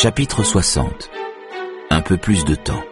Chapitre 60. Un peu plus de temps.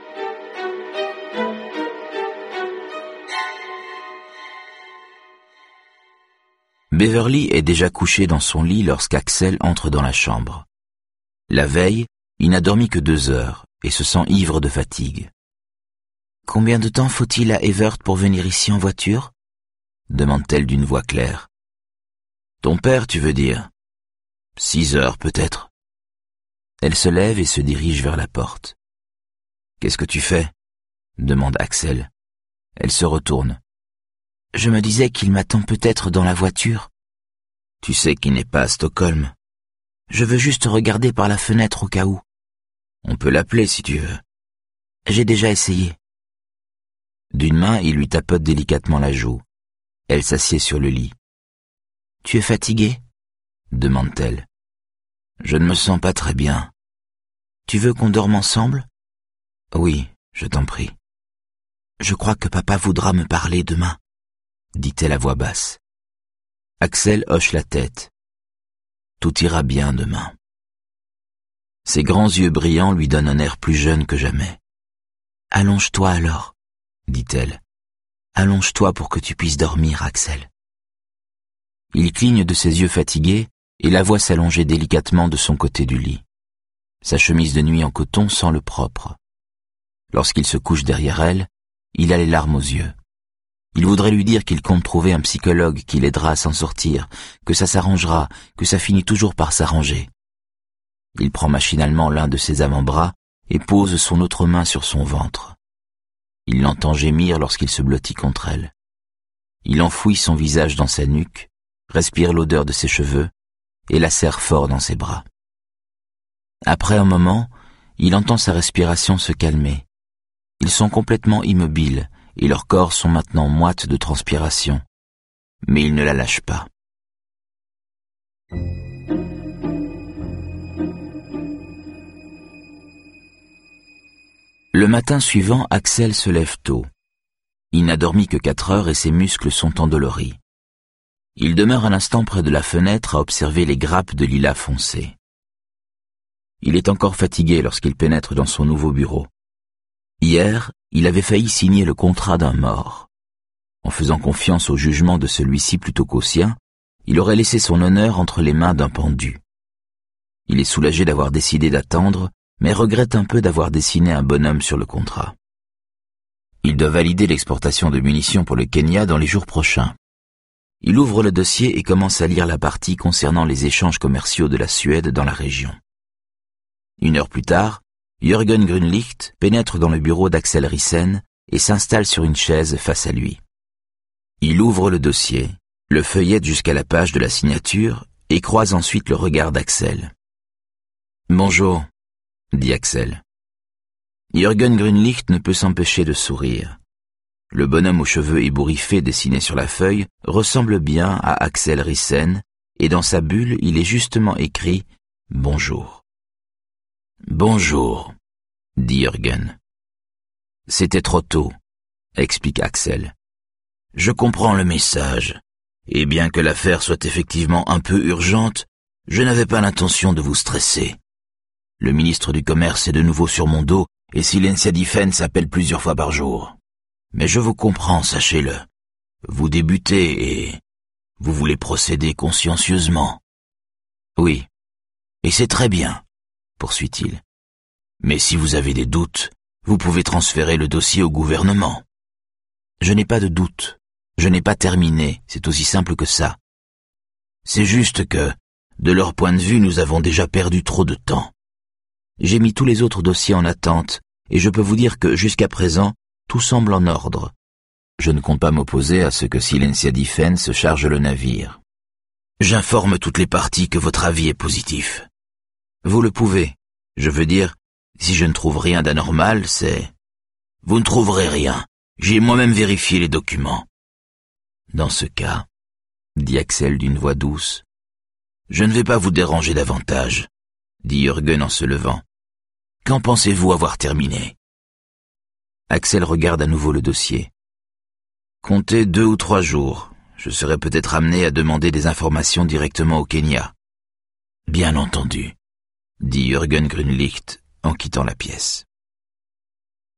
Beverly est déjà couché dans son lit lorsqu'Axel entre dans la chambre. La veille, il n'a dormi que 2 heures et se sent ivre de fatigue. « Combien de temps faut-il à Evert pour venir ici en voiture ?» demande-t-elle d'une voix claire. « Ton père, tu veux dire ? 6 heures peut-être. » Elle se lève et se dirige vers la porte. « Qu'est-ce que tu fais ?» demande Axel. Elle se retourne. « Je me disais qu'il m'attend peut-être dans la voiture. »« Tu sais qu'il n'est pas à Stockholm. Je veux juste regarder par la fenêtre au cas où. »« On peut l'appeler si tu veux. »« J'ai déjà essayé. » D'une main, il lui tapote délicatement la joue. Elle s'assied sur le lit. « Tu es fatigué ?» demande-t-elle. « Je ne me sens pas très bien. »« Tu veux qu'on dorme ensemble ?»« Oui, je t'en prie. »« Je crois que papa voudra me parler demain, » dit-elle à voix basse. Axel hoche la tête. « Tout ira bien demain. » Ses grands yeux brillants lui donnent un air plus jeune que jamais. « Allonge-toi alors, » dit-elle. « Allonge-toi pour que tu puisses dormir, Axel. » Il cligne de ses yeux fatigués et la voit s'allonger délicatement de son côté du lit. Sa chemise de nuit en coton sent le propre. Lorsqu'il se couche derrière elle, il a les larmes aux yeux. Il voudrait lui dire qu'il compte trouver un psychologue qui l'aidera à s'en sortir, que ça s'arrangera, que ça finit toujours par s'arranger. Il prend machinalement l'un de ses avant-bras et pose son autre main sur son ventre. Il l'entend gémir lorsqu'il se blottit contre elle. Il enfouit son visage dans sa nuque, respire l'odeur de ses cheveux et la serre fort dans ses bras. Après un moment, il entend sa respiration se calmer. Ils sont complètement immobiles et leurs corps sont maintenant moites de transpiration, mais il ne la lâche pas. Le matin suivant, Axel se lève tôt. Il n'a dormi que 4 heures et ses muscles sont endoloris. Il demeure un instant près de la fenêtre à observer les grappes de lilas foncé. Il est encore fatigué lorsqu'il pénètre dans son nouveau bureau. Hier, il avait failli signer le contrat d'un mort. En faisant confiance au jugement de celui-ci plutôt qu'au sien, il aurait laissé son honneur entre les mains d'un pendu. Il est soulagé d'avoir décidé d'attendre, mais regrette un peu d'avoir dessiné un bonhomme sur le contrat. Il doit valider l'exportation de munitions pour le Kenya dans les jours prochains. Il ouvre le dossier et commence à lire la partie concernant les échanges commerciaux de la Suède dans la région. 1 heure plus tard, Jürgen Grünlicht pénètre dans le bureau d'Axel Rissen et s'installe sur une chaise face à lui. Il ouvre le dossier, le feuillette jusqu'à la page de la signature et croise ensuite le regard d'Axel. « Bonjour », dit Axel. Jürgen Grünlicht ne peut s'empêcher de sourire. Le bonhomme aux cheveux ébouriffés dessiné sur la feuille ressemble bien à Axel Rissen et dans sa bulle il est justement écrit « Bonjour ». « Bonjour », dit Jürgen. « C'était trop tôt », explique Axel. « Je comprends le message, et bien que l'affaire soit effectivement un peu urgente, je n'avais pas l'intention de vous stresser. Le ministre du Commerce est de nouveau sur mon dos, et Silencia Defense s'appelle plusieurs fois par jour. Mais je vous comprends, sachez-le. Vous débutez et vous voulez procéder consciencieusement. »« Oui, et c'est très bien, » poursuit-il. « Mais si vous avez des doutes, vous pouvez transférer le dossier au gouvernement. »« Je n'ai pas de doute. Je n'ai pas terminé, c'est aussi simple que ça. C'est juste que, de leur point de vue, nous avons déjà perdu trop de temps. J'ai mis tous les autres dossiers en attente, et je peux vous dire que, jusqu'à présent, tout semble en ordre. Je ne compte pas m'opposer à ce que Silencia Defense charge le navire. J'informe toutes les parties que votre avis est positif. Vous le pouvez. Je veux dire, si je ne trouve rien d'anormal, c'est... Vous ne trouverez rien. J'ai moi-même vérifié les documents. Dans ce cas, dit Axel d'une voix douce, je ne vais pas vous déranger davantage, dit Jürgen en se levant. Quand pensez-vous avoir terminé? Axel regarde à nouveau le dossier. Comptez 2 ou 3 jours. Je serai peut-être amené à demander des informations directement au Kenya. Bien entendu. dit Jürgen Grünlicht en quittant la pièce.